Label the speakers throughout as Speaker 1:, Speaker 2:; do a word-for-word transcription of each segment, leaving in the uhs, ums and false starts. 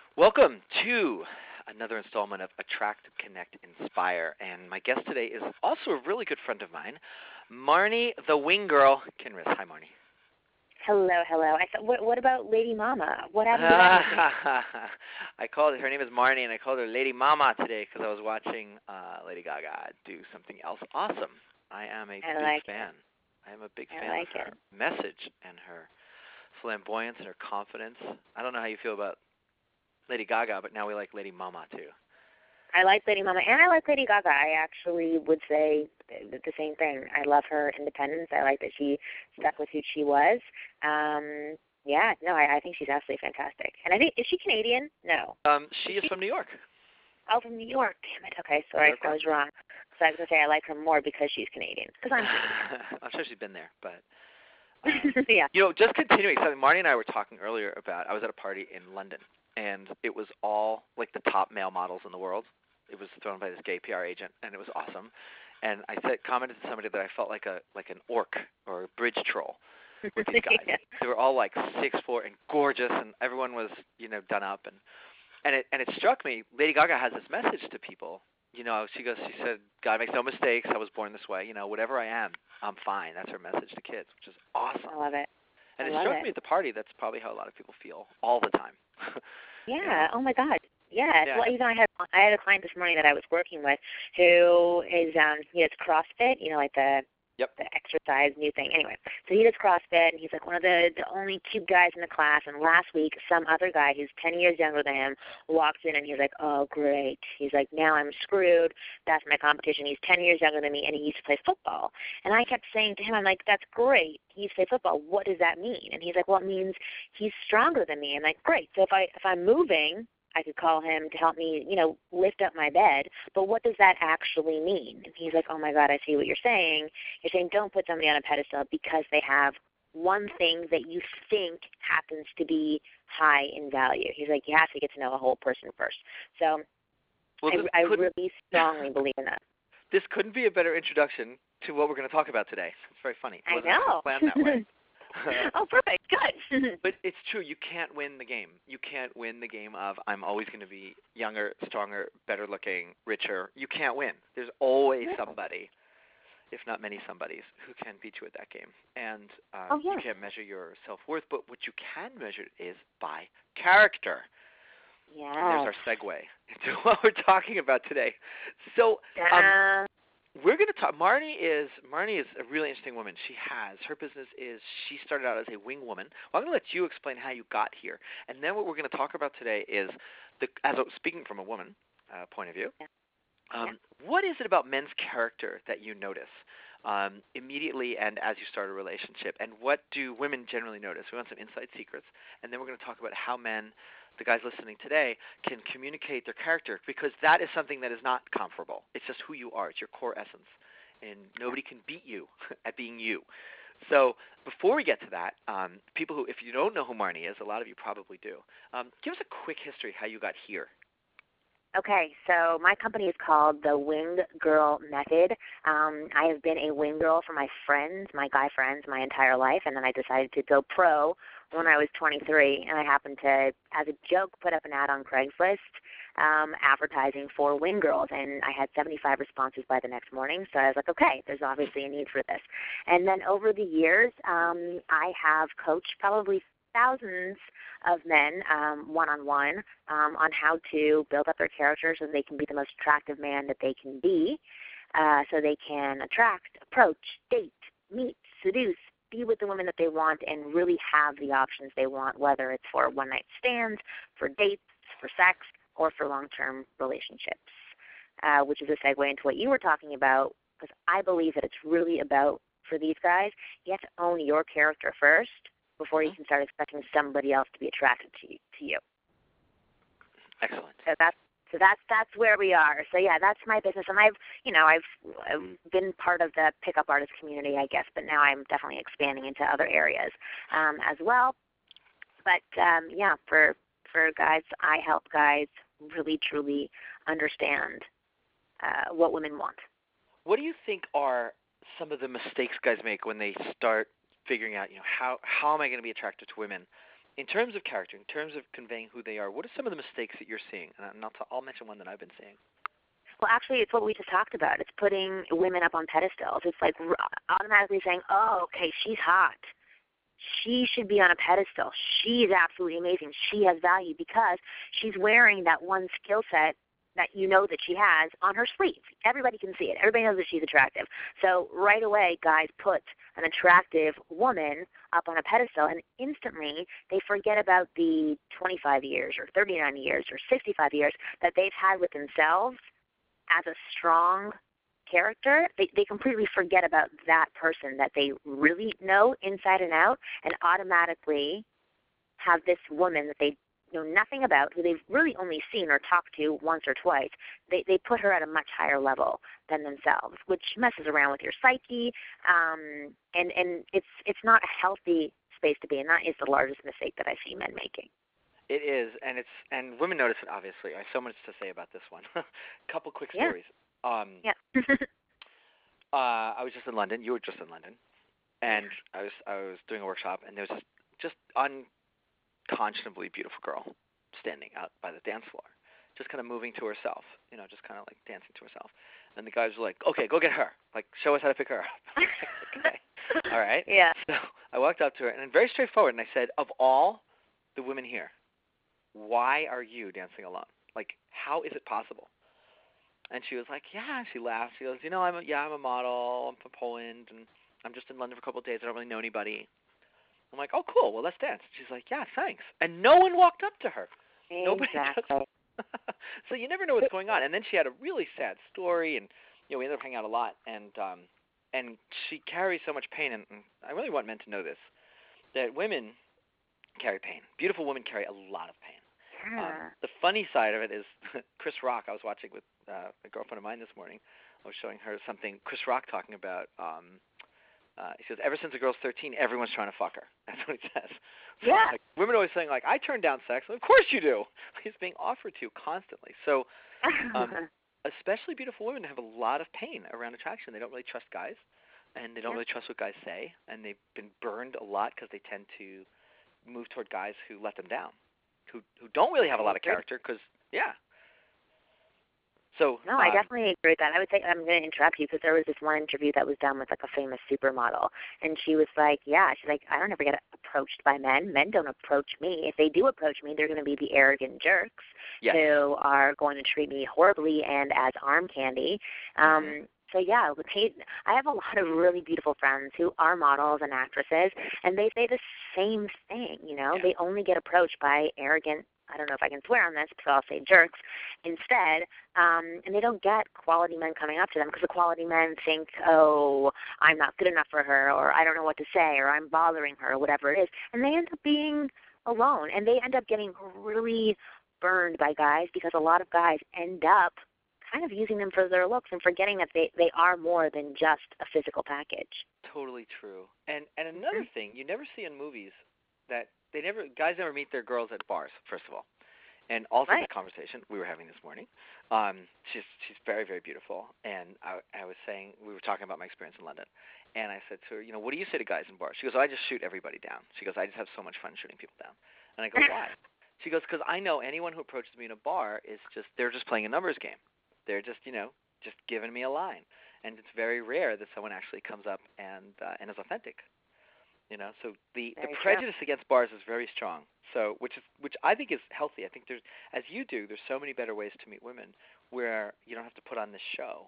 Speaker 1: Welcome to another installment of Attract, Connect, Inspire. And my guest today is also a really good friend of mine, Marnie the Wing Girl Kinross. Hi, Marnie.
Speaker 2: Hello, hello. I thought, what, what about Lady Mama? What happened to that?
Speaker 1: I called her name is Marnie, and I called her Lady Mama today because I was watching uh, Lady Gaga do something else awesome. I am a
Speaker 2: I
Speaker 1: big
Speaker 2: like
Speaker 1: fan.
Speaker 2: It.
Speaker 1: I am a big
Speaker 2: I
Speaker 1: fan
Speaker 2: like
Speaker 1: of her
Speaker 2: it.
Speaker 1: message and her flamboyance and her confidence. I don't know how you feel about Lady Gaga, but now we like Lady Mama too.
Speaker 2: I like Lady Mama, and I like Lady Gaga. I actually would say the, the same thing. I love her independence. I like that she stuck with who she was. Um, yeah, no, I, I think she's absolutely fantastic. And I think, is she Canadian? No.
Speaker 1: Um, she
Speaker 2: Is
Speaker 1: is
Speaker 2: she?
Speaker 1: from New York.
Speaker 2: Oh, from New York. Damn it. Okay, sorry, I was wrong. So I was going to say I like her more because she's Canadian, because I'm Canadian.
Speaker 1: I'm sure she's been there, but um,
Speaker 2: yeah.
Speaker 1: you know, just continuing something Marnie and I were talking earlier about. I was at a party in London, and it was all like the top male models in the world. It was thrown by this gay P R agent, and it was awesome. And I said, commented to somebody that I felt like a like an orc or a bridge troll with these guys.
Speaker 2: yeah.
Speaker 1: They were all like six four and gorgeous, and everyone was you know done up, and and it and it struck me. Lady Gaga has this message to people. You know, she goes, she said, God makes no mistakes. I was born this way. You know, whatever I am, I'm fine. That's her message to kids, which is awesome.
Speaker 2: I love it.
Speaker 1: And
Speaker 2: I
Speaker 1: it
Speaker 2: love
Speaker 1: struck
Speaker 2: it.
Speaker 1: me at the party. That's probably how a lot of people feel all the time.
Speaker 2: Yeah.
Speaker 1: You know?
Speaker 2: Oh my God. Yes.
Speaker 1: Yeah.
Speaker 2: Well, even I had I had a client this morning that I was working with who is um he does CrossFit. You know, like the
Speaker 1: Yep.
Speaker 2: the exercise new thing. Anyway, so he does CrossFit, and he's like one of the the only cute guys in the class. And last week, some other guy who's ten years younger than him walks in, and he's like, "Oh, great." He's like, "Now I'm screwed. That's my competition." He's ten years younger than me, and he used to play football. And I kept saying to him, "I'm like, that's great. He used to play football. What does that mean?" And he's like, "Well, it means he's stronger than me." I'm like, "Great. So if I if I'm moving, I could call him to help me, you know, lift up my bed. But what does that actually mean?" And he's like, "Oh my God, I see what you're saying. You're saying don't put somebody on a pedestal because they have one thing that you think happens to be high in value." He's like, "You have to get to know a whole person first." So
Speaker 1: well,
Speaker 2: I, I
Speaker 1: couldn't-
Speaker 2: really strongly believe in that.
Speaker 1: This couldn't be a better introduction to what we're going to talk about today. It's very funny. It
Speaker 2: I
Speaker 1: wasn't
Speaker 2: know.
Speaker 1: planned that way.
Speaker 2: Oh, perfect. Good.
Speaker 1: But it's true. You can't win the game. You can't win the game of I'm always going to be younger, stronger, better looking, richer. You can't win. There's always somebody, if not many somebodies, who can beat you at that game. And um,
Speaker 2: Oh, yeah.
Speaker 1: you can't measure your self-worth, but what you can measure is by character.
Speaker 2: Yeah.
Speaker 1: And there's our segue into what we're talking about today. So um,
Speaker 2: Uh,
Speaker 1: we're going to talk. Marnie is Marnie is a really interesting woman. She has her business is she started out as a wing woman. Well, I'm going to let you explain how you got here, and then what we're going to talk about today is the as a, speaking from a woman uh, point of view.
Speaker 2: Yeah.
Speaker 1: Um,
Speaker 2: Yeah.
Speaker 1: What is it about men's character that you notice um, immediately and as you start a relationship, and what do women generally notice? We want some inside secrets, and then we're going to talk about how men, the guys listening today, can communicate their character, because that is something that is not comparable. It's just who you are. It's your core essence, and nobody can beat you at being you. So before we get to that, um, people who, if you don't know who Marnie is, a lot of you probably do, um, give us a quick history how you got here.
Speaker 2: Okay, so my company is called the Wing Girl Method. Um, I have been a wing girl for my friends, my guy friends, my entire life, and then I decided to go pro when I was twenty-three, and I happened to, as a joke, put up an ad on Craigslist um, advertising for wing girls, and I had seventy-five responses by the next morning, so I was like, okay, there's obviously a need for this. And then over the years, um, I have coached probably thousands of men um, one-on-one um, on how to build up their character so they can be the most attractive man that they can be, uh, so they can attract, approach, date, meet, seduce, be with the women that they want, and really have the options they want, whether it's for one-night stands, for dates, for sex, or for long-term relationships, uh, which is a segue into what you were talking about, because I believe that it's really about, for these guys, you have to own your character first before you can start expecting somebody else to be attracted to you. To you.
Speaker 1: Excellent.
Speaker 2: So that's so that's that's where we are. So yeah, that's my business, and I've you know I've, I've been part of the pickup artist community, I guess, but now I'm definitely expanding into other areas um, as well. But um, yeah, for for guys, I help guys really truly understand uh, what women want.
Speaker 1: What do you think are some of the mistakes guys make when they start figuring out, you know, how how am I going to be attracted to women? in terms of character, in terms of conveying who they are, what are some of the mistakes that you're seeing? And I'll, t- I'll mention one that I've been seeing.
Speaker 2: Well, actually, it's what we just talked about. It's putting women up on pedestals. It's like r- automatically saying, oh, okay, she's hot. She should be on a pedestal. She is absolutely amazing. She has value because she's wearing that one skill set that you know that she has on her sleeve. Everybody can see it. Everybody knows that she's attractive. So right away, guys put an attractive woman up on a pedestal, and instantly they forget about the twenty-five years or thirty-nine years or sixty-five years that they've had with themselves as a strong character. They, they completely forget about that person that they really know inside and out, and automatically have this woman that they know nothing about, who they've really only seen or talked to once or twice. They they put her at a much higher level than themselves, which messes around with your psyche, um, and and it's it's not a healthy space to be, and that is the largest mistake that I see men making.
Speaker 1: It is, and it's and women notice it. Obviously, I have so much to say about this one. Couple quick
Speaker 2: Yeah.
Speaker 1: stories. Um,
Speaker 2: Yeah.
Speaker 1: uh, I was just in London. You were just in London, and I was I was doing a workshop, and there was this just unconscionably beautiful girl standing out by the dance floor, just kind of moving to herself, you know, just kind of like dancing to herself. And the guys were like, "Okay, go get her. Like, show us how to pick her up." Okay, all right.
Speaker 2: Yeah.
Speaker 1: So I walked up to her, and very straightforward, and I said, "Of all the women here, why are you dancing alone? Like, how is it possible?" And she was like, "Yeah." She laughed. She goes, "You know, I'm a, yeah, I'm a model. I'm from Poland, and I'm just in London for a couple of days. I don't really know anybody." I'm like, "Oh, cool. Well, let's dance." She's like, "Yeah, thanks." And no one walked up to her. Nobody
Speaker 2: Exactly.
Speaker 1: just. So you never know what's going on. And then she had a really sad story, and you know, we ended up hanging out a lot. And um, and she carries so much pain, and, and I really want men to know this, that women carry pain. Beautiful women carry a lot of pain.
Speaker 2: Yeah.
Speaker 1: Um, the funny side of it is Chris Rock. I was watching with uh, a girlfriend of mine this morning. I was showing her something Chris Rock talking about. Um, uh, he says, ever since a girl's thirteen, everyone's trying to fuck her. That's what he says. So,
Speaker 2: Yeah.
Speaker 1: like, women are always saying, like, I turn down sex. Of course you do. It's being offered to you constantly. So um, especially beautiful women have a lot of pain around attraction. They don't really trust guys, and they don't
Speaker 2: Yeah.
Speaker 1: really trust what guys say, and they've been burned a lot because they tend to move toward guys who let them down, who who don't really have a lot of character. Because yeah. So
Speaker 2: No, I
Speaker 1: um,
Speaker 2: definitely agree with that. I would say I'm going to interrupt you because there was this one interview that was done with like a famous supermodel, and she was like, "Yeah, she's like, I don't ever get approached by men. Men don't approach me. If they do approach me, they're going to be the arrogant jerks
Speaker 1: yes.
Speaker 2: who are going to treat me horribly and as arm candy." Um,
Speaker 1: Mm-hmm.
Speaker 2: So yeah, with Kate, I have a lot of really beautiful friends who are models and actresses, and they say the same thing. You know,
Speaker 1: Yeah.
Speaker 2: they only get approached by arrogant. I don't know if I can swear on this, so I'll say jerks instead. Um, and they don't get quality men coming up to them because the quality men think, oh, I'm not good enough for her, or I don't know what to say, or I'm bothering her, or whatever it is. And they end up being alone, and they end up getting really burned by guys because a lot of guys end up kind of using them for their looks and forgetting that they, they are more than just a physical package.
Speaker 1: Totally true. And and another
Speaker 2: Mm-hmm.
Speaker 1: thing, you never see in movies that they never guys never meet their girls at bars, first of all. And also
Speaker 2: Right.
Speaker 1: the conversation we were having this morning. Um, she's she's very, very beautiful, and I I was saying we were talking about my experience in London, and I said to her, you know, what do you say to guys in bars? She goes, oh, I just shoot everybody down. She goes, I just have so much fun shooting people down. And I go, why? She goes, because I know anyone who approaches me in a bar is just they're just playing a numbers game. They're just you know just giving me a line, and it's very rare that someone actually comes up and uh, and is authentic. You know, so the, the
Speaker 2: Very true.
Speaker 1: prejudice against bars is very strong. So, which is which I think is healthy. I think there's, as you do, there's so many better ways to meet women where you don't have to put on this show.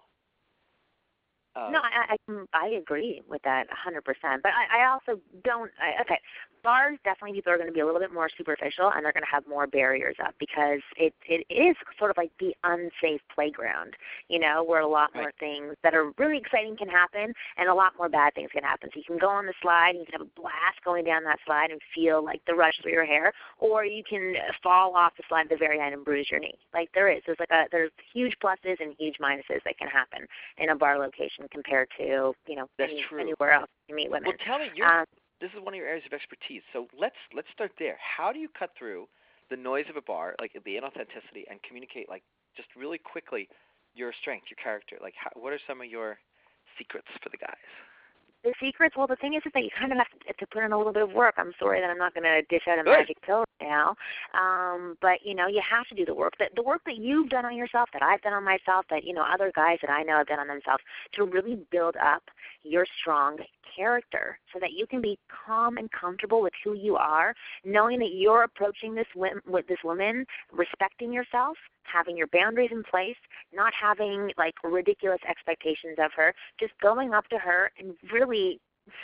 Speaker 1: Uh,
Speaker 2: No, I I, can- I agree with that one hundred percent. But I, I also don't. I, okay, bars definitely people are going to be a little bit more superficial, and they're going to have more barriers up because it it is sort of like the unsafe playground, you know, where a lot
Speaker 1: Right.
Speaker 2: more things that are really exciting can happen, and a lot more bad things can happen. So you can go on the slide, and you can have a blast going down that slide and feel like the rush through your hair, or you can fall off the slide at the very end and bruise your knee. Like there is, there's like a there's huge pluses and huge minuses that can happen in a bar location compared to, you know,
Speaker 1: That's
Speaker 2: any,
Speaker 1: true.
Speaker 2: anywhere else you meet women.
Speaker 1: Well, tell me, you're,
Speaker 2: Um,
Speaker 1: this is one of your areas of expertise. So let's let's start there. How do you cut through the noise of a bar, like the inauthenticity, and communicate, like just really quickly, your strength, your character? Like, how, what are some of your secrets for the guys?
Speaker 2: The secrets, well, the thing is, is that you kind of have to, to put in a little bit of work. I'm sorry that I'm not going to dish out a
Speaker 1: Good.
Speaker 2: magic pill right now, um, but, you know, you have to do the work. The, the work that you've done on yourself, that I've done on myself, that, you know, other guys that I know have done on themselves, to really build up your strong character so that you can be calm and comfortable with who you are, knowing that you're approaching this with this woman, respecting yourself, having your boundaries in place, not having like ridiculous expectations of her, just going up to her and really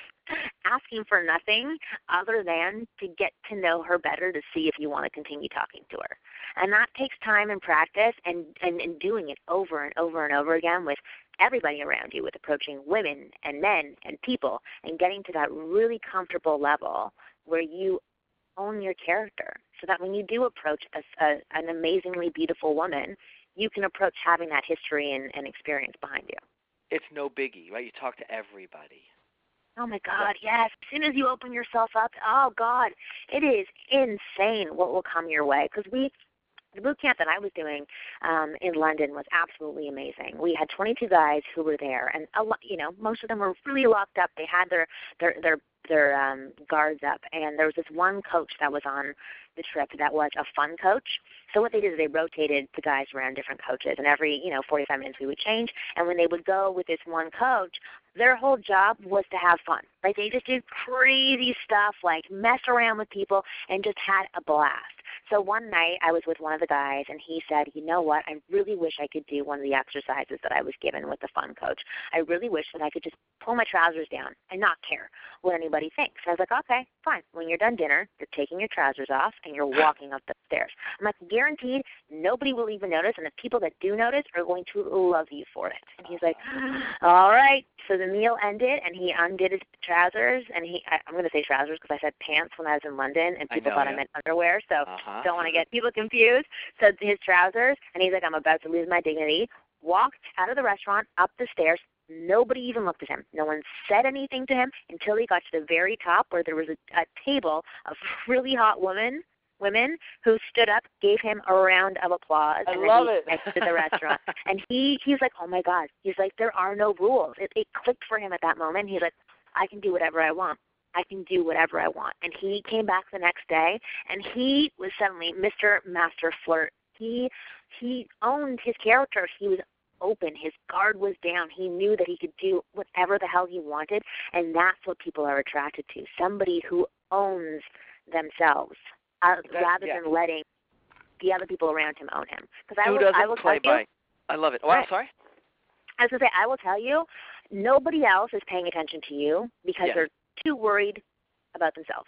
Speaker 2: asking for nothing other than to get to know her better, to see if you want to continue talking to her. And that takes time and practice, and, and, and doing it over and over and over again with everybody around you, with approaching women and men and people, and getting to that really comfortable level where you own your character, so that when you do approach a, a, an amazingly beautiful woman, you can approach having that history and, and experience behind you.
Speaker 1: It's no biggie, right? You talk to everybody.
Speaker 2: Oh, my God, yes. As soon as you open yourself up, oh, God, it is insane what will come your way. Because we, the boot camp that I was doing um, in London was absolutely amazing. We had twenty-two guys who were there, and a lot, you know, most of them were really locked up. They had their their their their um, guards up, and there was this one coach that was on the trip that was a fun coach. So what they did is they rotated the guys around different coaches, and every, you know, forty-five minutes we would change. And when they would go with this one coach, their whole job was to have fun. Like, they just did crazy stuff, like mess around with people, and just had a blast. So one night I was with one of the guys, and he said, you know what, I really wish I could do one of the exercises that I was given with the fun coach. I really wish that I could just pull my trousers down and not care what anybody thinks. I was like, okay, fine. When you're done dinner, you're taking your trousers off, and you're walking up the stairs. I'm like, guaranteed nobody will even notice, and the people that do notice are going to love you for it. And he's like, all right. So the meal ended, and he undid his trousers, and he, I, I'm going to say trousers because I said pants when I was in London, and people
Speaker 1: I know,
Speaker 2: thought
Speaker 1: yeah.
Speaker 2: I meant underwear, so
Speaker 1: uh-huh.
Speaker 2: don't want to get people confused. So his trousers, and he's like, I'm about to lose my dignity, walked out of the restaurant, up the stairs. Nobody even looked at him. No one said anything to him until he got to the very top, where there was a, a table of really hot women, women who stood up, gave him a round of applause.
Speaker 1: I
Speaker 2: and
Speaker 1: love
Speaker 2: then
Speaker 1: it.
Speaker 2: he exited the restaurant. And he he's like, oh, my God. He's like, there are no rules. It, it clicked for him at that moment. He's like, I can do whatever I want. I can do whatever I want. And he came back the next day, and he was suddenly Mister Master Flirt. He he owned his character. He was open. His guard was down. He knew that he could do whatever the hell he wanted, and that's what people are attracted to, somebody who owns themselves uh, rather
Speaker 1: yeah.
Speaker 2: than letting the other people around him own him. Because I
Speaker 1: Who
Speaker 2: will,
Speaker 1: doesn't
Speaker 2: I will
Speaker 1: play
Speaker 2: tell
Speaker 1: by?
Speaker 2: you,
Speaker 1: I love it. Oh,
Speaker 2: right.
Speaker 1: I'm sorry?
Speaker 2: I was going to say, I will tell you, nobody else is paying attention to you because
Speaker 1: yes.
Speaker 2: they're too worried about themselves.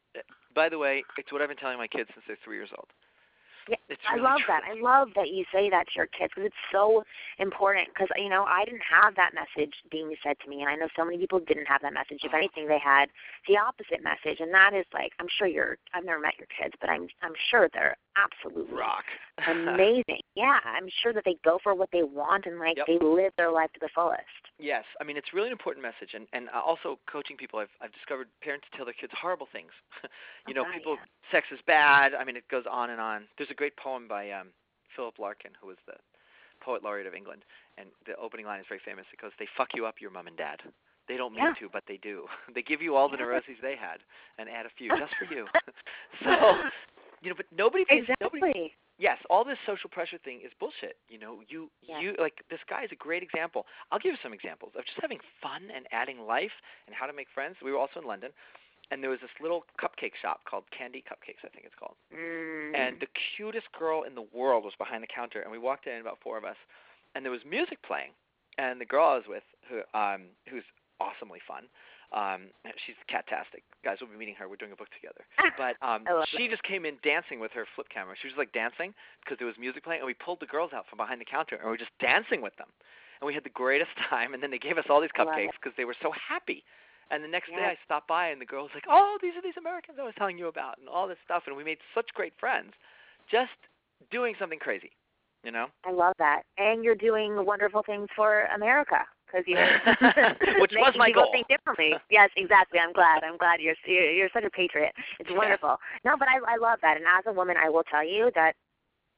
Speaker 1: By the way, it's what I've been telling my kids since they're three years old.
Speaker 2: Yeah,
Speaker 1: it's
Speaker 2: I
Speaker 1: really
Speaker 2: love
Speaker 1: true.
Speaker 2: that. I love that you say that to your kids, because it's so important. Because, you know, I didn't have that message being said to me, and I know so many people didn't have that message. If anything, they had the opposite message, and that is like, I'm sure you're, I've never met your kids, but I'm I'm sure they're absolutely
Speaker 1: rock.
Speaker 2: amazing. Yeah, I'm sure that they go for what they want, and like
Speaker 1: yep.
Speaker 2: they live their life to the fullest.
Speaker 1: Yes, I mean, it's really an important message, and and also coaching people, I've I've discovered parents tell their kids horrible things. you know,
Speaker 2: oh, God,
Speaker 1: people,
Speaker 2: yeah.
Speaker 1: sex is bad. I mean, it goes on and on. There's a great poem by um, Philip Larkin, who was the poet laureate of England, and the opening line is very famous. It goes, "They fuck you up, your mom and dad. They don't mean
Speaker 2: yeah.
Speaker 1: to, but they do. They give you all the neuroses they had, and add a few just for you." so, you know, but nobody pays,
Speaker 2: exactly.
Speaker 1: nobody. Yes, all this social pressure thing is bullshit. You know, you
Speaker 2: yeah.
Speaker 1: you like this guy is a great example. I'll give you some examples of just having fun and adding life and how to make friends. We were also in London, and there was this little cupcake shop called Candy Cupcakes, I think it's called.
Speaker 2: Mm.
Speaker 1: And the cutest girl in the world was behind the counter, and we walked in, about four of us, and there was music playing. And the girl I was with, who um, who's awesomely fun. Um, she's catastic. Guys, we'll be meeting her. We're doing a book together. But um, she just came in dancing with her flip camera. She was like dancing because there was music playing, and we pulled the girls out from behind the counter, and we were just dancing with them. And we had the greatest time, and then they gave us all these cupcakes because they were so happy. And the next
Speaker 2: yeah.
Speaker 1: day I stopped by, and the girl was like, oh, these are these Americans I was telling you about, and all this stuff. And we made such great friends just doing something crazy, you know?
Speaker 2: I love that. And you're doing wonderful things for America. Because you're
Speaker 1: which was my
Speaker 2: people
Speaker 1: goal.
Speaker 2: think differently. Yes, exactly. I'm glad. I'm glad you're you're, you're such a patriot. It's wonderful. Yeah. No, but I I love that. And as a woman, I will tell you that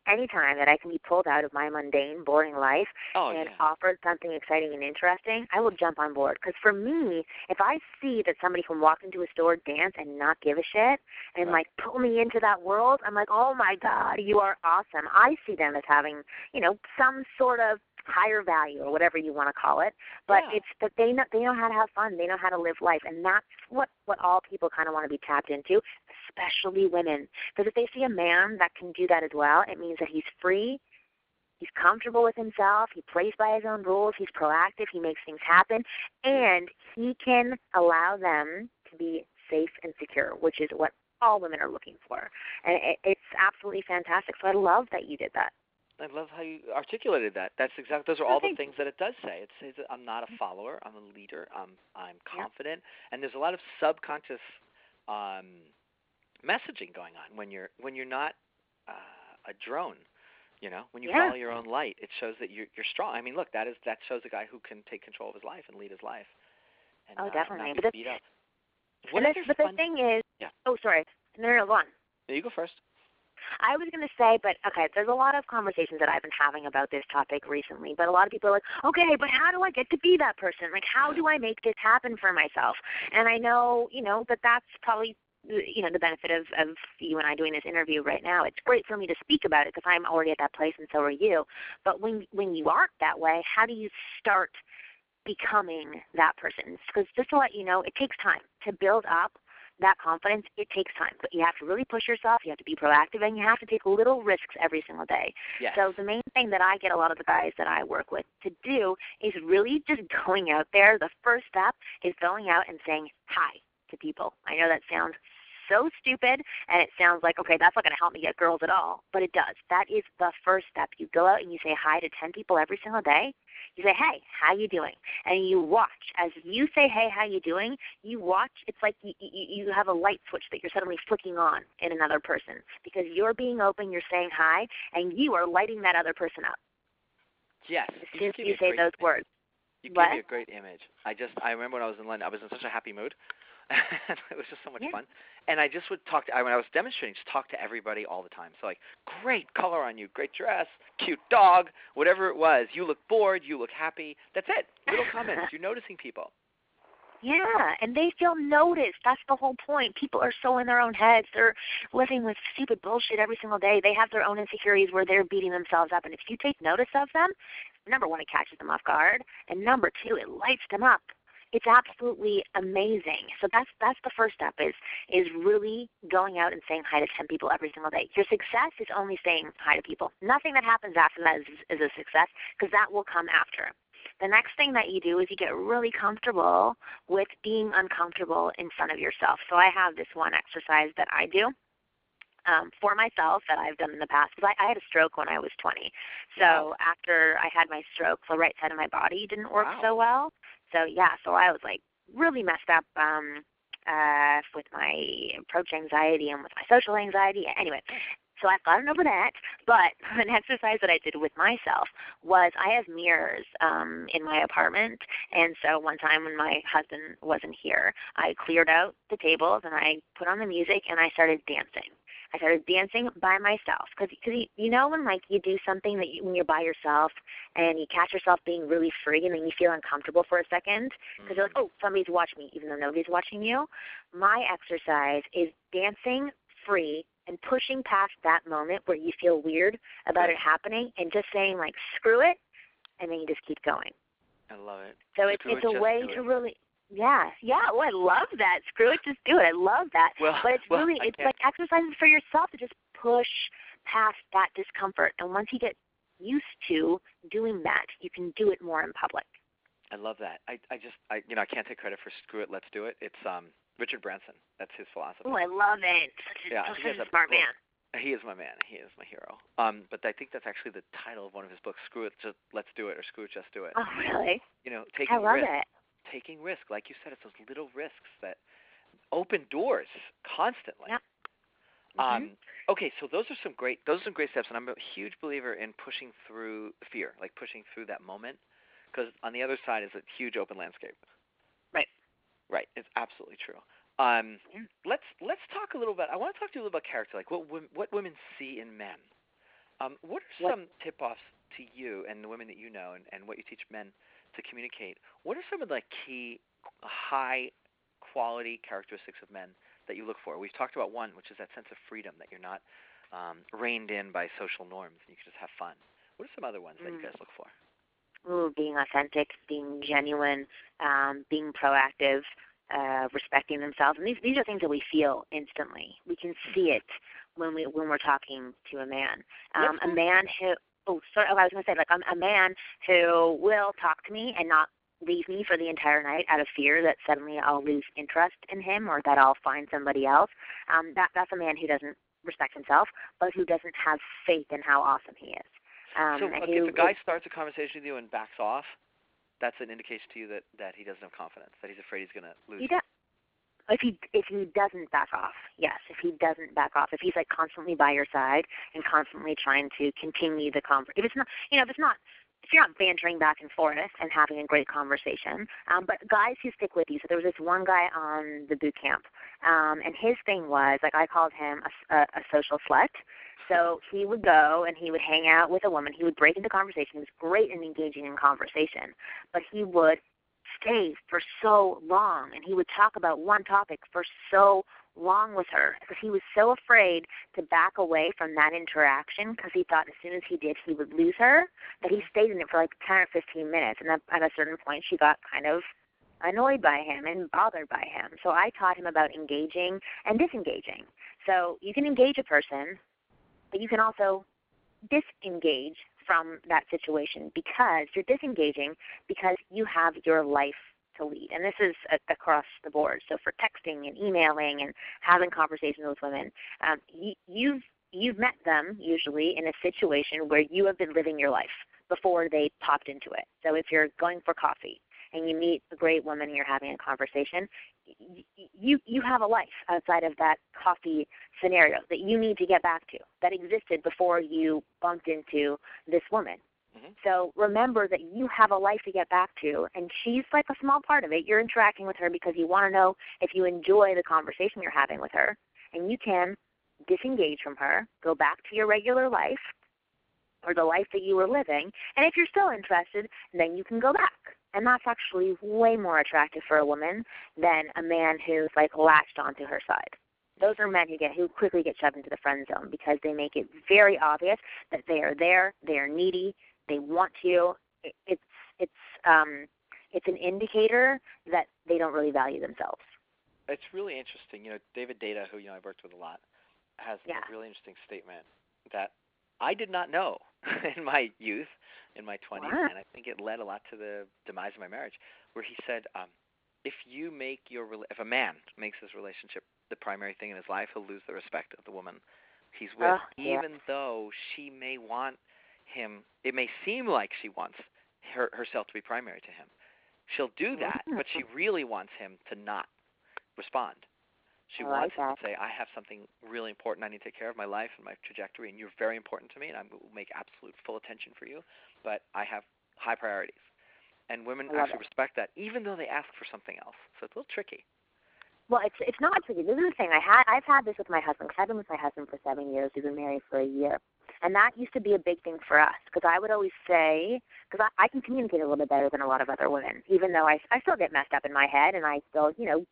Speaker 2: anytime that I can be pulled out of my mundane, boring life
Speaker 1: Oh,
Speaker 2: and
Speaker 1: yeah.
Speaker 2: offered something exciting and interesting, I will jump on board. Because for me, if I see that somebody can walk into a store, dance, and not give a shit, and
Speaker 1: Right.
Speaker 2: like pull me into that world, I'm like, oh my God, you are awesome. I see them as having, you know, some sort of higher value or whatever you want to call it, but
Speaker 1: Yeah.
Speaker 2: it's that they know they know how to have fun, they know how to live life, and that's what what all people kind of want to be tapped into, especially women. Because if they see a man that can do that as well, it means that he's free, he's comfortable with himself, he plays by his own rules, he's proactive, he makes things happen, and he can allow them to be safe and secure, which is what all women are looking for. And it, it's absolutely fantastic. So I love that you did that.
Speaker 1: I love how you articulated that. That's exactly. Those are all the things that it does say. It says that I'm not a follower. I'm a leader. I'm I'm confident. Yep. And there's a lot of subconscious um, messaging going on when you're when you're not uh, a drone. You know, when you
Speaker 2: yeah.
Speaker 1: follow your own light, it shows that you're you're strong. I mean, look, that is that shows a guy who can take control of his life and lead his life. And,
Speaker 2: oh,
Speaker 1: uh,
Speaker 2: definitely.
Speaker 1: Not
Speaker 2: but
Speaker 1: be beat up.
Speaker 2: What and but the thing is,
Speaker 1: yeah.
Speaker 2: oh, sorry. No, no, no, go on.
Speaker 1: No, you go first.
Speaker 2: I was going to say, but okay, there's a lot of conversations that I've been having about this topic recently, but a lot of people are like, okay, but how do I get to be that person? Like, how do I make this happen for myself? And I know, you know, that that's probably, you know, the benefit of, of you and I doing this interview right now. It's great for me to speak about it because I'm already at that place and so are you. But when when you aren't that way, how do you start becoming that person? Because just to let you know, it takes time to build up that confidence. It takes time, but you have to really push yourself. You have to be proactive, and you have to take little risks every single day.
Speaker 1: Yes.
Speaker 2: So the main thing that I get a lot of the guys that I work with to do is really just going out there. The first step is going out and saying hi to people. I know that sounds so stupid, and it sounds like, okay, that's not going to help me get girls at all, but it does. That is the first step. You go out and you say hi to ten people every single day. You say, hey, how you doing? And you watch. As you say, hey, how you doing, you watch. It's like you, you, you have a light switch that you're suddenly flicking on in another person because you're being open, you're saying hi, and you are lighting that other person up.
Speaker 1: Yes.
Speaker 2: As soon as you say those words.
Speaker 1: You
Speaker 2: what?
Speaker 1: gave me a great image. I just, I remember when I was in London, I was in such a happy mood. It was just so much
Speaker 2: yeah.
Speaker 1: fun. And I just would talk to, when I was demonstrating, just talk to everybody all the time. So like, great color on you, great dress, cute dog, whatever it was. You look bored, you look happy. That's it. Little comments. You're noticing people.
Speaker 2: Yeah, and they feel noticed. That's the whole point. People are so in their own heads. They're living with stupid bullshit every single day. They have their own insecurities where they're beating themselves up. And if you take notice of them, number one, it catches them off guard. And number two, it lights them up. It's absolutely amazing. So that's that's the first step is is really going out and saying hi to ten people every single day. Your success is only saying hi to people. Nothing that happens after that is, is a success because that will come after. The next thing that you do is you get really comfortable with being uncomfortable in front of yourself. So I have this one exercise that I do um, for myself that I've done in the past because I, I had a stroke when I was twenty. So wow. After I had my stroke, the right side of my body didn't work
Speaker 1: wow.
Speaker 2: so well. So yeah, so I was like really messed up um, uh, with my approach anxiety and with my social anxiety. Anyway, so I've gotten over that. But an exercise that I did with myself was I have mirrors um, in my apartment. And so one time when my husband wasn't here, I cleared out the tables and I put on the music and I started dancing. I started dancing by myself because you know when like you do something that you, when you're by yourself and you catch yourself being really free and then you feel uncomfortable for a second because mm-hmm. you're like, oh, somebody's watching me even though nobody's watching you. My exercise is dancing free and pushing past that moment where you feel weird about right. it happening and just saying like, screw it, and then you just keep going.
Speaker 1: I love it.
Speaker 2: So it's, it's a way to really... Yeah, yeah. Oh, I love that. Screw it, just do it. I love that.
Speaker 1: Well,
Speaker 2: but it's
Speaker 1: well,
Speaker 2: really, it's like exercises for yourself to just push past that discomfort. And once you get used to doing that, you can do it more in public.
Speaker 1: I love that. I, I just, I, you know, I can't take credit for screw it, let's do it. It's um Richard Branson. That's his philosophy.
Speaker 2: Oh, I love it. Such a,
Speaker 1: yeah,
Speaker 2: such a smart man.
Speaker 1: He is my man. He is my hero. Um, but I think that's actually the title of one of his books. Screw it, just let's do it, or screw it, just do it.
Speaker 2: Oh, really?
Speaker 1: You know, taking
Speaker 2: I love
Speaker 1: risks.
Speaker 2: it.
Speaker 1: Taking risk, like you said, it's those little risks that open doors constantly.
Speaker 2: Yep.
Speaker 1: Um,
Speaker 2: mm-hmm.
Speaker 1: Okay, so those are some great, those are some great steps, and I'm a huge believer in pushing through fear, like pushing through that moment, because on the other side is a huge open landscape.
Speaker 2: Right.
Speaker 1: Right. It's absolutely true. Um,
Speaker 2: yeah.
Speaker 1: Let's let's talk a little bit. I want to talk to you a little about character, like what what women see in men. Um, what are
Speaker 2: What?
Speaker 1: some tip-offs to you and the women that you know, and, and what you teach men to communicate? What are some of the key, high quality characteristics of men that you look for? We've talked about one, which is that sense of freedom, that you're not um, reined in by social norms, and you can just have fun. What are some other ones that you guys look for?
Speaker 2: Ooh, being authentic, being genuine, um, being proactive, uh, respecting themselves. And these these are things that we feel instantly. We can see it when we when we're talking to a man. Um, a man who oh sorry, oh, I was going to say like um, a man who will talk to me and not leave me for the entire night out of fear that suddenly I'll lose interest in him or that I'll find somebody else. Um, that that's a man who doesn't respect himself, but who doesn't have faith in how awesome he is. Um,
Speaker 1: so look,
Speaker 2: who,
Speaker 1: if a guy starts a conversation with you and backs off, that's an indication to you that, that he doesn't have confidence, that he's afraid he's going to lose
Speaker 2: he
Speaker 1: you.
Speaker 2: does, if he if he doesn't back off, yes, if he doesn't back off, if he's like constantly by your side and constantly trying to continue the conversation, if it's not, you know, if it's not, if you're not bantering back and forth and having a great conversation, um, but guys who stick with you. So there was this one guy on the boot camp, um, and his thing was like I called him a, a, a social slut. So he would go and he would hang out with a woman. He would break into conversation. He was great and engaging in conversation, but he would stay for so long, and he would talk about one topic for so long with her because he was so afraid to back away from that interaction because he thought as soon as he did he would lose her, that he stayed in it for like ten or fifteen minutes, and at a certain point she got kind of annoyed by him and bothered by him. So I taught him about engaging and disengaging. So you can engage a person, but you can also disengage from that situation because you're disengaging because you have your life to lead. And this is a, across the board. So for texting and emailing and having conversations with women, um, you, you've, you've met them usually in a situation where you have been living your life before they popped into it. So if you're going for coffee and you meet a great woman and you're having a conversation, you you have a life outside of that coffee scenario that you need to get back to, that existed before you bumped into this woman. Mm-hmm. So remember that you have a life to get back to, and she's like a small part of it. You're interacting with her because you want to know if you enjoy the conversation you're having with her, and you can disengage from her, go back to your regular life or the life that you were living, and if you're still interested, then you can go back. And that's actually way more attractive for a woman than a man who's like latched onto her side. Those are men who get who quickly get shoved into the friend zone because they make it very obvious that they are there, they are needy, they want you. It, it's it's um it's an indicator that they don't really value themselves.
Speaker 1: It's really interesting. You know, David Data, who you know I've worked with a lot, has
Speaker 2: yeah.
Speaker 1: a really interesting statement that I did not know in my youth, in my twenties,
Speaker 2: wow.
Speaker 1: and I think it led a lot to the demise of my marriage, where he said, um, if you make your if a man makes his relationship the primary thing in his life, he'll lose the respect of the woman he's with,
Speaker 2: oh, yeah.
Speaker 1: even though she may want him. It may seem like she wants her, herself to be primary to him. She'll do that,
Speaker 2: mm-hmm.
Speaker 1: but she really wants him to not respond. She
Speaker 2: I
Speaker 1: wants
Speaker 2: like
Speaker 1: him to say, I have something really important I need to take care of, my life and my trajectory, and you're very important to me, and I will make absolute full attention for you, but I have high priorities. And women actually
Speaker 2: it.
Speaker 1: respect that, even though they ask for something else. So it's a little tricky.
Speaker 2: Well, it's it's not tricky. This is the thing. I had I've had this with my husband because I've been with my husband for seven years. We've been married for a year, and that used to be a big thing for us because I would always say because I, I can communicate a little bit better than a lot of other women, even though I I still get messed up in my head and I still you know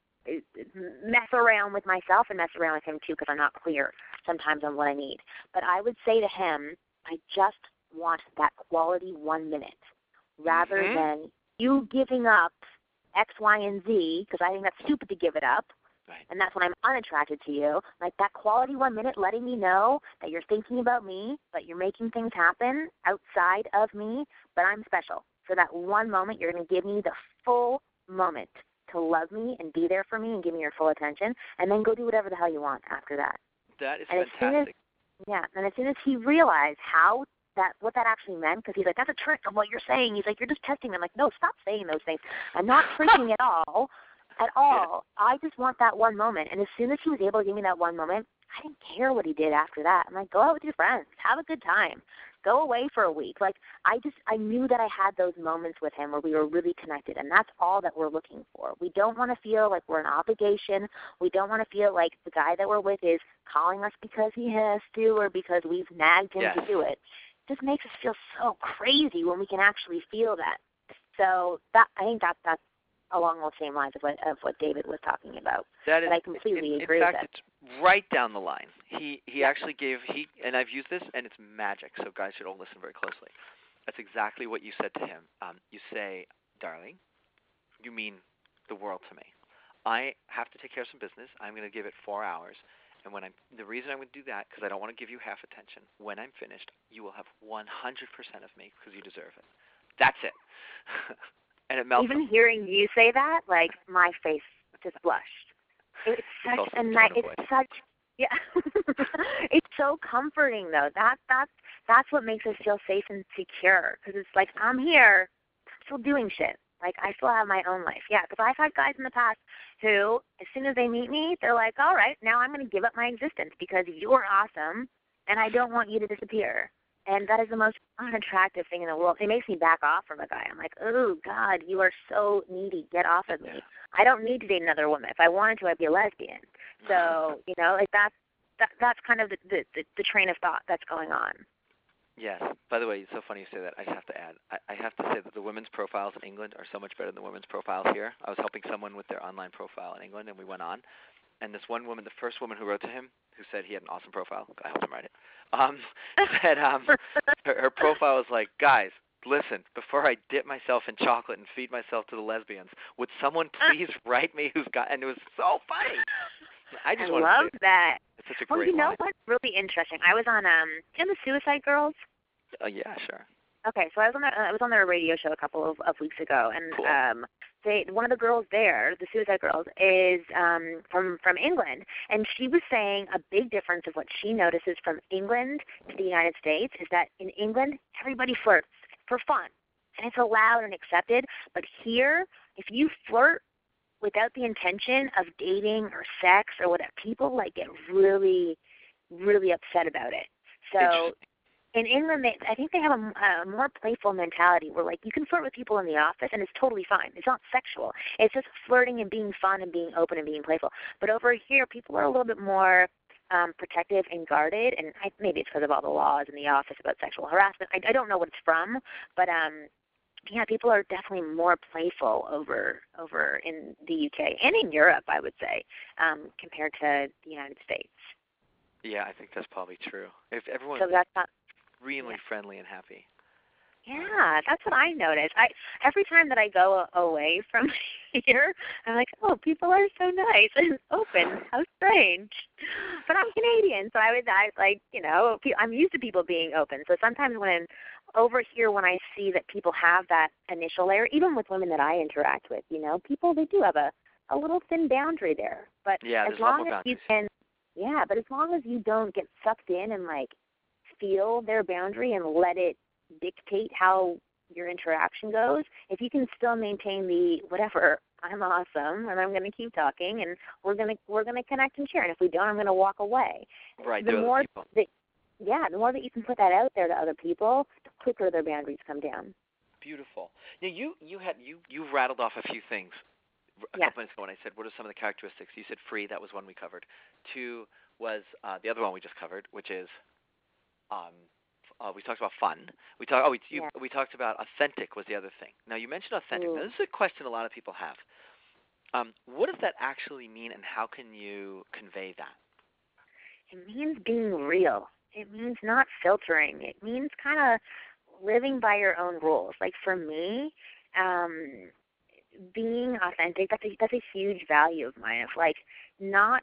Speaker 2: mess around with myself and mess around with him too because I'm not clear sometimes on what I need. But I would say to him, I just want that quality one minute rather
Speaker 1: mm-hmm.
Speaker 2: than you giving up X, Y, and Z, because I think that's stupid to give it up,
Speaker 1: right.
Speaker 2: and that's when I'm unattracted to you. Like that quality one minute letting me know that you're thinking about me, but you're making things happen outside of me, but I'm special. For that one moment, you're going to give me the full moment to love me and be there for me and give me your full attention, and then go do whatever the hell you want after that.
Speaker 1: That is
Speaker 2: and
Speaker 1: fantastic.
Speaker 2: As as, yeah, and as soon as he realized how that what that actually meant, because he's like, that's a trick of what you're saying. He's like, you're just testing me. I'm like, no, stop saying those things. I'm not tricking at all, at all. Yeah. I just want that one moment. And as soon as he was able to give me that one moment, I didn't care what he did after that. I'm like, go out with your friends. Have a good time. go away for a week. Like, I just, I knew that I had those moments with him where we were really connected, and that's all that we're looking for. We don't want to feel like we're an obligation. We don't want to feel like the guy that we're with is calling us because he has to or because we've nagged him
Speaker 1: yes.
Speaker 2: to do it. It just makes us feel so crazy when we can actually feel that. So that I think that that's along those same lines of what, of what David was talking about.
Speaker 1: That is,
Speaker 2: but I completely
Speaker 1: in,
Speaker 2: agree
Speaker 1: in fact,
Speaker 2: with it.
Speaker 1: it's right down the line. He he actually gave, he and I've used this, and it's magic, so guys should all listen very closely. That's exactly what you said to him. Um, you say, darling, you mean the world to me. I have to take care of some business. I'm going to give it four hours. And when I'm, the reason I'm going to do that, because I don't want to give you half attention. When I'm finished, you will have one hundred percent of me because you deserve it. That's it. And it melts.
Speaker 2: Even hearing you say that, like, my face just blushed. It's such
Speaker 1: it's
Speaker 2: a nice, it's such, yeah. It's so comforting, though. That, that's, that's what makes us feel safe and secure. Because it's like, I'm here, I'm still doing shit. Like, I still have my own life. Yeah, because I've had guys in the past who, as soon as they meet me, they're like, all right, now I'm going to give up my existence because you're awesome, and I don't want you to disappear. And that is the most unattractive thing in the world. It makes me back off from a guy. I'm like, oh, God, you are so needy. Get off of me.
Speaker 1: Yeah.
Speaker 2: I don't need to date another woman. If I wanted to, I'd be a lesbian. So, you know, like that's, that, that's kind of the, the, the, the train of thought that's going on.
Speaker 1: Yes. By the way, it's so funny you say that. I just have to add, I, I have to say that the women's profiles in England are so much better than the women's profiles here. I was helping someone with their online profile in England, and we went on. And this one woman, the first woman who wrote to him, who said he had an awesome profile, I helped him write it, um, said um, her, her profile was like, guys, listen, before I dip myself in chocolate and feed myself to the lesbians, would someone please write me who's got, and it was so funny. I just
Speaker 2: I
Speaker 1: wanted
Speaker 2: love
Speaker 1: to say,
Speaker 2: that.
Speaker 1: It's such a
Speaker 2: well,
Speaker 1: great
Speaker 2: you know
Speaker 1: line.
Speaker 2: what's really interesting? I was on, um, in the Suicide Girls.
Speaker 1: Oh, yeah, sure.
Speaker 2: Okay, so I was on the, I was on their radio show a couple of, of weeks ago, and
Speaker 1: Cool.
Speaker 2: um, they one of the girls there, the Suicide Girls, is um, from from England, and she was saying a big difference of what she notices from England to the United States is that in England everybody flirts for fun, and it's allowed and accepted. But here, if you flirt without the intention of dating or sex or whatever, people like get really, really upset about it. So. In England, they, I think they have a, a more playful mentality where, like, you can flirt with people in the office and it's totally fine. It's not sexual. It's just flirting and being fun and being open and being playful. But over here, people are a little bit more um, protective and guarded, and I, maybe it's because of all the laws in the office about sexual harassment. I, I don't know what it's from, but um, yeah, people are definitely more playful over over in the U K and in Europe, I would say, um, compared to the United States.
Speaker 1: Yeah, I think that's probably true. If everyone
Speaker 2: so that's not.
Speaker 1: Really
Speaker 2: Yeah.
Speaker 1: friendly and happy.
Speaker 2: Yeah, that's what I notice. I every time that I go away from here, I'm like, oh, people are so nice and open. How strange. But I'm Canadian, so I would, I like, you know, I'm used to people being open. So sometimes when over here, when I see that people have that initial layer, even with women that I interact with, you know, people they do have a a little thin boundary there. But
Speaker 1: yeah,
Speaker 2: as long as you can, yeah, but as long as you don't get sucked in and like feel their boundary and let it dictate how your interaction goes, if you can still maintain the whatever, I'm awesome and I'm going to keep talking and we're going to we're going to connect and share, and if we don't, I'm going to walk away.
Speaker 1: Right.
Speaker 2: The more that, yeah, the more that you can put that out there to other people, the quicker their boundaries come down.
Speaker 1: Beautiful. Now you you had you you rattled off a few things a
Speaker 2: yeah.
Speaker 1: couple minutes ago when I said what are some of the characteristics. You said free. That was one we covered. Two was uh, the other one we just covered, which is. Um, uh, we talked about fun. We talked. Oh, we, you,
Speaker 2: yeah.
Speaker 1: we talked about authentic was the other thing. Now you mentioned authentic.
Speaker 2: Ooh.
Speaker 1: Now this is a question a lot of people have. Um, what does that actually mean, and how can you convey that?
Speaker 2: It means being real. It means not filtering. It means kind of living by your own rules. Like for me, um, being authentic. That's a that's a huge value of mine. Of like not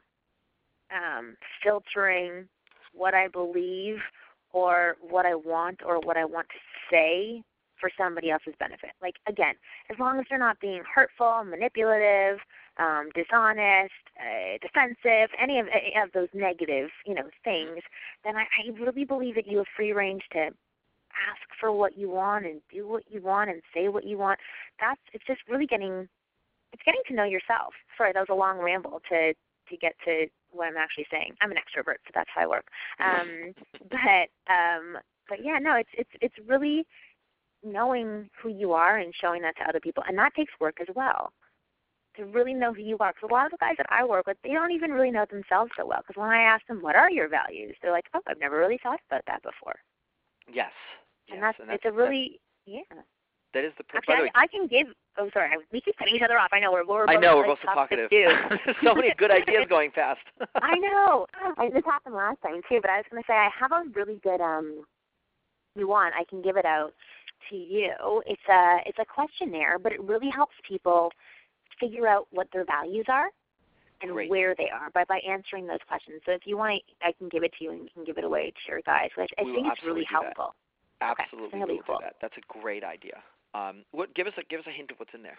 Speaker 2: um, filtering what I believe or what I want or what I want to say for somebody else's benefit. Like, again, as long as they're not being hurtful, manipulative, um, dishonest, uh, defensive, any of, any of those negative, you know, things, then I, I really believe that you have free range to ask for what you want and do what you want and say what you want. That's, it's just really getting, it's getting to know yourself. Sorry, that was a long ramble to, to get to what I'm actually saying. I'm an extrovert, so that's how I work. Um, but um, but yeah, no, it's it's it's really knowing who you are and showing that to other people, and that takes work as well. To really know who you are, because a lot of the guys that I work with, they don't even really know themselves so well. Because when I ask them, "What are your values?" they're like, "Oh, I've never really thought about that before."
Speaker 1: Yes.
Speaker 2: And
Speaker 1: Yes.
Speaker 2: that's,
Speaker 1: And that's
Speaker 2: it's a really yeah.
Speaker 1: that is the.
Speaker 2: Actually,
Speaker 1: By the way,
Speaker 2: I, I can give. Oh, sorry, we keep cutting each other off. I know we're we're
Speaker 1: I
Speaker 2: both
Speaker 1: know we're
Speaker 2: like,
Speaker 1: both so talkative.
Speaker 2: dudes.
Speaker 1: There's so many good ideas going past.
Speaker 2: I know. I, this happened last time too, but I was going to say I have a really good. Um, if you want, I can give it out to you. It's a it's a questionnaire, but it really helps people figure out what their values are and
Speaker 1: Great.
Speaker 2: where they are by by answering those questions. So if you want, I can give it to you and you can give it away to your guys. Which I
Speaker 1: We
Speaker 2: think
Speaker 1: will
Speaker 2: it's really
Speaker 1: absolutely do that.
Speaker 2: helpful.
Speaker 1: Absolutely,
Speaker 2: okay,
Speaker 1: we
Speaker 2: really
Speaker 1: will
Speaker 2: cool.
Speaker 1: do that. That's a great idea. Um, what give us a give us a hint of what's in there.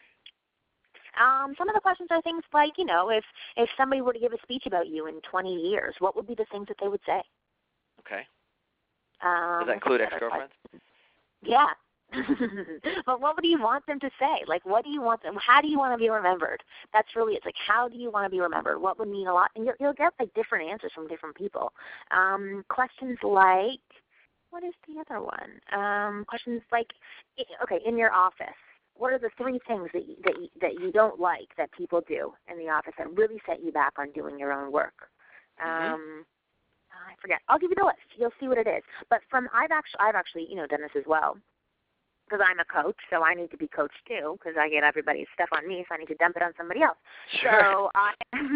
Speaker 2: Um, some of the questions are things like, you know, if if somebody were to give a speech about you in twenty years, what would be the things that they would say?
Speaker 1: Okay.
Speaker 2: Um,
Speaker 1: Does that include ex-girlfriends?
Speaker 2: Yeah. But what do you want them to say? Like, what do you want them? How do you want to be remembered? That's really it's like, how do you want to be remembered? What would mean a lot? And you'll, you'll get like different answers from different people. Um, questions like, what is the other one? Um, questions like, okay, in your office, what are the three things that you, that you, that you don't like that people do in the office that really set you back on doing your own work?
Speaker 1: Mm-hmm.
Speaker 2: Um, I forget. I'll give you the list. You'll see what it is. But from I've actually I've actually you know done this as well. Because I'm a coach, so I need to be coached too. Because I get everybody's stuff on me, so I need to dump it on somebody else.
Speaker 1: Sure.
Speaker 2: So I,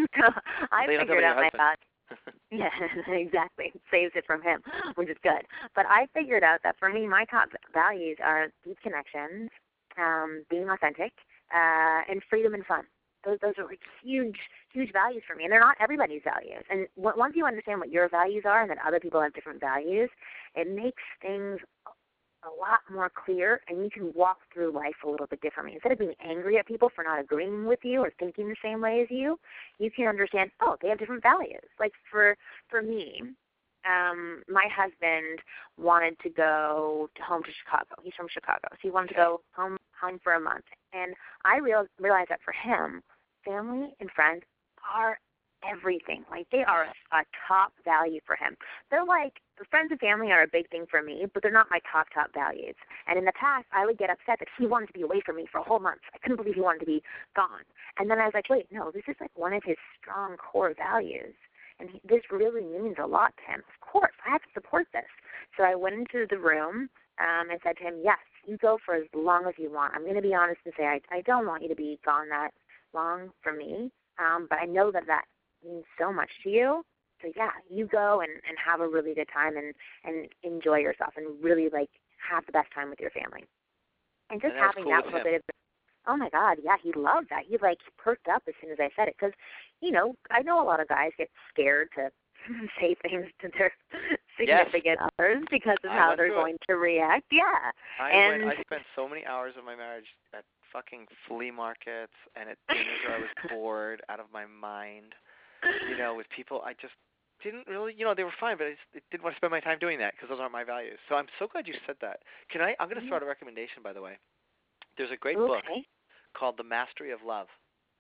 Speaker 2: I
Speaker 1: They don't
Speaker 2: figured
Speaker 1: tell
Speaker 2: out my
Speaker 1: your
Speaker 2: uh, yeah, exactly. Saves it from him, which is good. But I figured out that for me, my top values are deep connections, um, being authentic, uh, and freedom and fun. Those those are like huge, huge values for me, and they're not everybody's values. And w- once you understand what your values are, and that other people have different values, it makes things a lot more clear, and you can walk through life a little bit differently. Instead of being angry at people for not agreeing with you or thinking the same way as you, you can understand, oh, they have different values. Like for for me, um, my husband wanted to go to home to Chicago. He's from Chicago, so he wanted to go home home for a month. And I real, realized that for him, family and friends are everything. Like they are a, a top value for him. They're like friends and family are a big thing for me, but they're not my top top values. And in the past, I would get upset that he wanted to be away from me for a whole month. I couldn't believe he wanted to be gone. And then I was like, wait, no, this is like one of his strong core values, and he, this really means a lot to him. Of course, I have to support this. So I went into the room um, and said to him, yes, you go for as long as you want. I'm going to be honest and say I, I don't want you to be gone that long from me, um, but I know that that means so much to you. So yeah, you go and, and have a really good time and, and enjoy yourself and really like have the best time with your family. And just
Speaker 1: and that
Speaker 2: having
Speaker 1: cool
Speaker 2: that
Speaker 1: with
Speaker 2: little
Speaker 1: him.
Speaker 2: bit of, oh my God, yeah, he loved that. He like perked up as soon as I said it because, you know, I know a lot of guys get scared to say things to their significant yes. others because of
Speaker 1: I
Speaker 2: how they're going
Speaker 1: it.
Speaker 2: to react. Yeah.
Speaker 1: I
Speaker 2: and
Speaker 1: went, I spent so many hours of my marriage at fucking flea markets and at dinners where I was bored out of my mind. You know, with people I just didn't really, you know, they were fine, but I just didn't want to spend my time doing that because those aren't my values. So I'm so glad you said that. Can I? I'm going to throw out a recommendation, by the way. There's a great
Speaker 2: okay.
Speaker 1: book called The Mastery of Love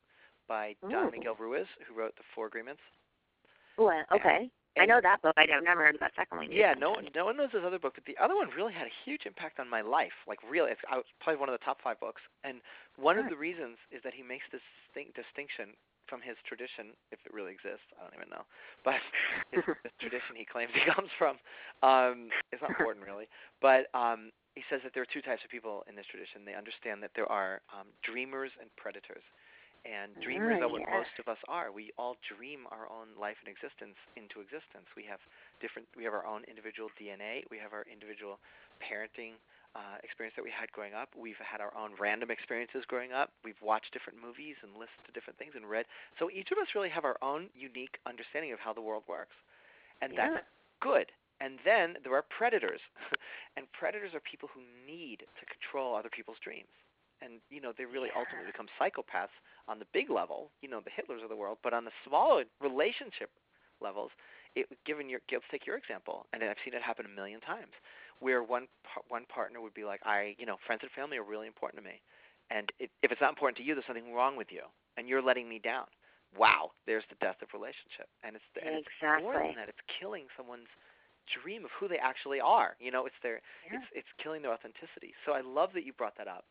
Speaker 1: by Don
Speaker 2: Ooh.
Speaker 1: Miguel Ruiz, who wrote The Four Agreements.
Speaker 2: Well, okay.
Speaker 1: And,
Speaker 2: I know that book. I've never heard of that second one.
Speaker 1: Yeah, no one, no one knows this other book, but the other one really had a huge impact on my life. Like, really, it's I, probably one of the top five books. And one
Speaker 2: sure.
Speaker 1: of the reasons is that he makes this distinct distinction from his tradition, if it really exists. I don't even know. But his, the tradition he claims he comes from, um, it's not important, really. But um, he says that there are two types of people in this tradition. They understand that there are um, dreamers and predators. And dreamers
Speaker 2: oh,
Speaker 1: are what
Speaker 2: yeah.
Speaker 1: most of us are. We all dream our own life and existence into existence. We have different. We have our own individual D N A. We have our individual parenting uh, experience that we had growing up. We've had our own random experiences growing up. We've watched different movies and listened to different things and read. So each of us really have our own unique understanding of how the world works, and
Speaker 2: yeah.
Speaker 1: that's good. And then there are predators, and predators are people who need to control other people's dreams. And, you know, they really
Speaker 2: yeah.
Speaker 1: ultimately become psychopaths on the big level, you know, the Hitlers of the world. But on the smaller relationship levels, it, given your, let's take your example, and I've seen it happen a million times, where one one partner would be like, I, you know, friends and family are really important to me. And it, if it's not important to you, there's something wrong with you, and you're letting me down. Wow, there's the death of relationship. And it's, and
Speaker 2: exactly.
Speaker 1: it's more than that. It's killing someone's dream of who they actually are. You know, it's their
Speaker 2: Yeah.
Speaker 1: it's it's killing their authenticity. So I love that you brought that up.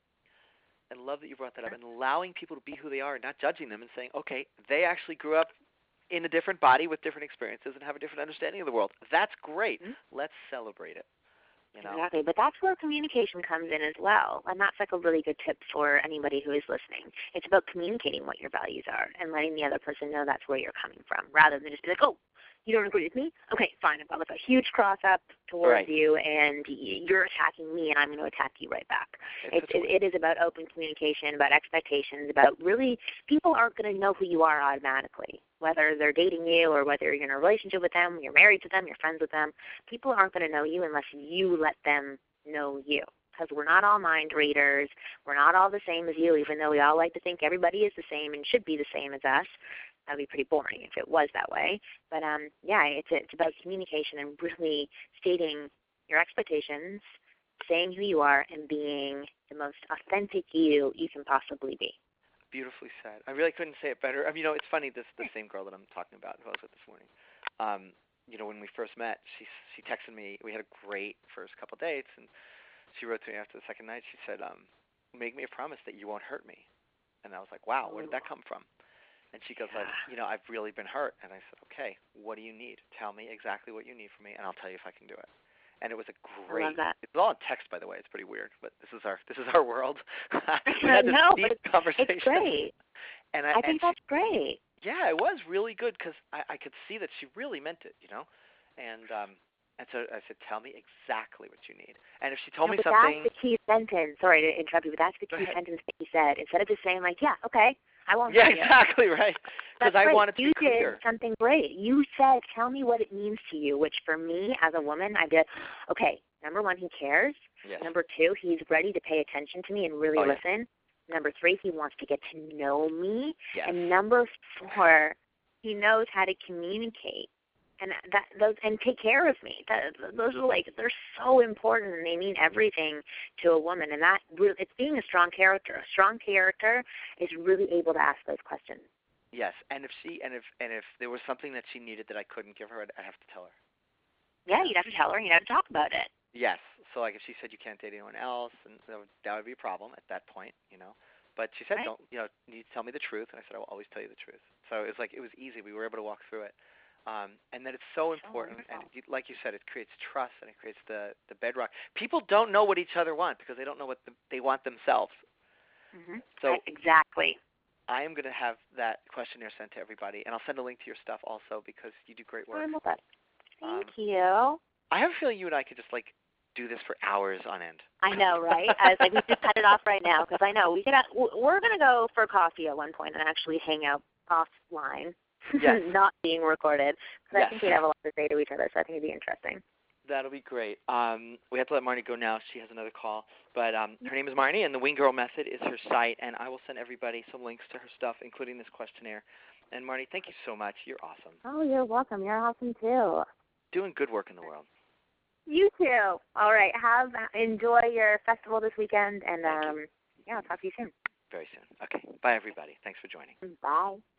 Speaker 1: I love that you brought that up and allowing people to be who they are and not judging them and saying, okay, they actually grew up in a different body with different experiences and have a different understanding of the world. That's great.
Speaker 2: Mm-hmm.
Speaker 1: Let's celebrate it. You know?
Speaker 2: Exactly, but that's where communication comes in as well, and that's like a really good tip for anybody who is listening. It's about communicating what your values are and letting the other person know that's where you're coming from, rather than just be like, oh, you don't agree with me? Okay, fine, I've got like a huge cross up towards
Speaker 1: Right.
Speaker 2: you, and you're attacking me, and I'm going to attack you right back. It's, it, it is about open communication, about expectations, about really, people aren't going to know who you are automatically, whether they're dating you or whether you're in a relationship with them, you're married to them, you're friends with them. People aren't going to know you unless you let them know you, because we're not all mind readers. We're not all the same as you, even though we all like to think everybody is the same and should be the same as us. That would be pretty boring if it was that way. But, um, yeah, it's, it's about communication and really stating your expectations, saying who you are, and being the most authentic you you can possibly be.
Speaker 1: Beautifully said. I really couldn't say it better. I mean, you know, it's funny, this the same girl that I'm talking about who I was with this morning. Um, you know, when we first met, she she texted me. We had a great first couple of dates, and she wrote to me after the second night. She said, um, make me a promise that you won't hurt me. And I was like, wow, where did that come from? And she goes, like, you know, I've really been hurt. And I said, okay, what do you need? Tell me exactly what you need from me, and I'll tell you if I can do it. And it was a great.
Speaker 2: I love that.
Speaker 1: It's all in text, by the way. It's pretty weird, but this is our this is our world. We
Speaker 2: I
Speaker 1: had this
Speaker 2: know,
Speaker 1: deep
Speaker 2: but
Speaker 1: conversation.
Speaker 2: it's great.
Speaker 1: And I,
Speaker 2: I think
Speaker 1: and
Speaker 2: that's
Speaker 1: she,
Speaker 2: great.
Speaker 1: yeah, it was really good because I, I could see that she really meant it, you know. And um, and so I said, tell me exactly what you need. And if she told
Speaker 2: No,
Speaker 1: me
Speaker 2: but
Speaker 1: something,
Speaker 2: that's the key sentence. Sorry to interrupt you, but that's the key sentence that you said. Instead of just saying like, yeah, okay, I won't
Speaker 1: yeah,
Speaker 2: hurt you.
Speaker 1: exactly right. Because I
Speaker 2: great.
Speaker 1: wanted to
Speaker 2: you
Speaker 1: be clear.
Speaker 2: did something great. You said, tell me what it means to you, which for me as a woman, I did, okay, number one, he cares.
Speaker 1: Yes.
Speaker 2: Number two, he's ready to pay attention to me and really
Speaker 1: Oh, yeah.
Speaker 2: listen. Number three, he wants to get to know me.
Speaker 1: Yes.
Speaker 2: And number four, he knows how to communicate and that those and take care of me. That, those are like, they're so important, and they mean everything to a woman. And that it's being a strong character. A strong character is really able to ask those questions.
Speaker 1: Yes, and if she and if and if there was something that she needed that I couldn't give her, I'd, I'd have to tell her.
Speaker 2: Yeah, you'd have to tell her. You'd have to talk about it.
Speaker 1: Yes. So like if she said you can't date anyone else, and that would, that would be a problem at that point, you know. But she said,
Speaker 2: right.
Speaker 1: don't, you know, you need to tell me the truth, and I said I will always tell you the truth. So it was like it was easy. We were able to walk through it, um, and that it's so important.
Speaker 2: Oh,
Speaker 1: and it, like you said, it creates trust and it creates the the bedrock. People don't know what each other want because they don't know what the, they want themselves.
Speaker 2: Mm-hmm.
Speaker 1: So
Speaker 2: right. Exactly.
Speaker 1: I am going to have that questionnaire sent to everybody, and I'll send a link to your stuff also because you do great work.
Speaker 2: I love that. Thank
Speaker 1: um,
Speaker 2: you.
Speaker 1: I have a feeling you and I could just like do this for hours on end.
Speaker 2: I know, right? I was like, we should cut it off right now because I know we could. Have, we're going to go for coffee at one point and actually hang out offline,
Speaker 1: yes.
Speaker 2: not being recorded. Because
Speaker 1: yes.
Speaker 2: I think we'd have a lot to say to each other, so I think it'd be interesting.
Speaker 1: That'll be great. Um, we have to let Marnie go now. She has another call. But um, her name is Marnie, and the Wing Girl Method is her site, and I will send everybody some links to her stuff, including this questionnaire. And Marnie, thank you so much. You're awesome.
Speaker 2: Oh, you're welcome. You're awesome too.
Speaker 1: Doing good work in the world.
Speaker 2: You too. All right. Have enjoy your festival this weekend, and
Speaker 1: Thank
Speaker 2: um,
Speaker 1: you.
Speaker 2: yeah, I'll talk to you soon.
Speaker 1: Very soon. Okay. Bye, everybody. Thanks for joining.
Speaker 2: Bye.